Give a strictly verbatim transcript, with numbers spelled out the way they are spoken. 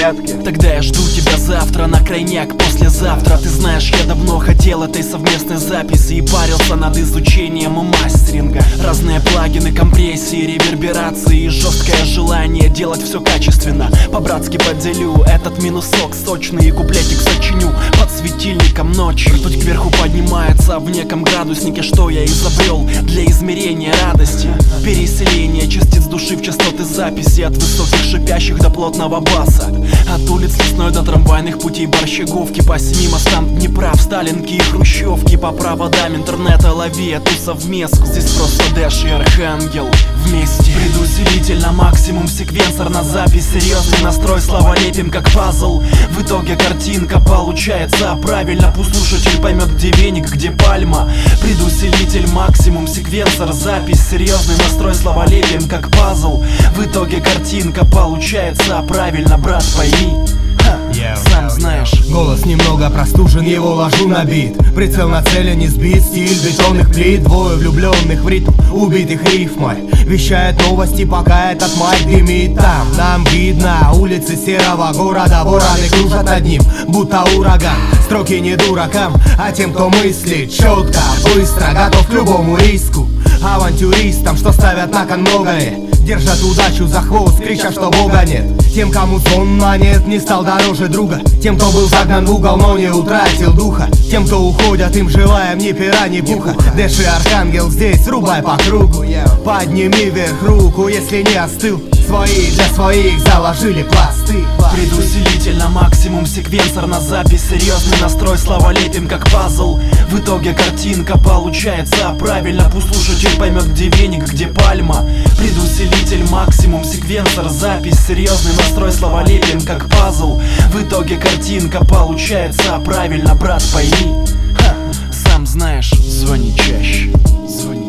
порядке? Тогда я жду тебя завтра на крайняк послезавтра. Ты знаешь, я давно хотел этой совместной записи и парился над изучением и мастеринга. Разные плагины, компрессии, реверберации и жесткое желание делать все качественно. По-братски поделю этот минусок сочный и куплетик сочиню под светильником ночи. Ртуть кверху поднимается в неком градуснике, что я изобрел для измерения радости. Переселение частиц души в частоты записи, от высоких шипящих до плотного баса, от улиц лесной до трамвайных путей Борщеговки, по семи мостам Днепра, в Сталинки и Хрущевки, по проводам интернета лови эту совместку. Здесь просто Дэш и Архангел вместе. Предусилитель на максимум, секвенсор на запись, серьезный настрой, слова лепим как пазл. В итоге картинка получается правильно, пусть слушатель поймет, где веник, где пальма. Предусилитель максимум, секвенсор, запись, серьезный настрой, слова лепим как пазл. В итоге картинка получается правильно, брат, пойми. Сам знаешь. Голос немного простужен, его ложу на бит. Прицел на цели не сбит, стиль бетонных плит. Двое влюбленных в ритм, убитых рифмой. Вещает новости, пока этот майк дымит. Там нам видно улицы серого города. Вороны кружат над ним, будто ураган. Строки не дуракам, а тем, кто мыслит четко, быстро, готов к любому риску. Авантюристам, что ставят на кон многое, держат удачу за хвост, крича, что Бога нет. Тем, кому звон монет не стал дороже друга. Тем, кто был загнан в угол, но не утратил духа. Тем, кто уходят, им желаем ни пера, ни пуха. Дэш и Архангел здесь, рубай по кругу. Подними вверх руку, если не остыл. Свои для своих заложили пласты. Предусилитель на максимум, секвенсор на запись, серьезный настрой, слова лепим как пазл. В итоге картинка получается правильно, пусть слушатель поймет, где веник, где пальма. Предусилитель максимум, секвенсор, запись, серьезный настрой, слова лепим как пазл. В итоге картинка получается правильно, брат, пойми. Ха, сам знаешь, звони чаще, звони.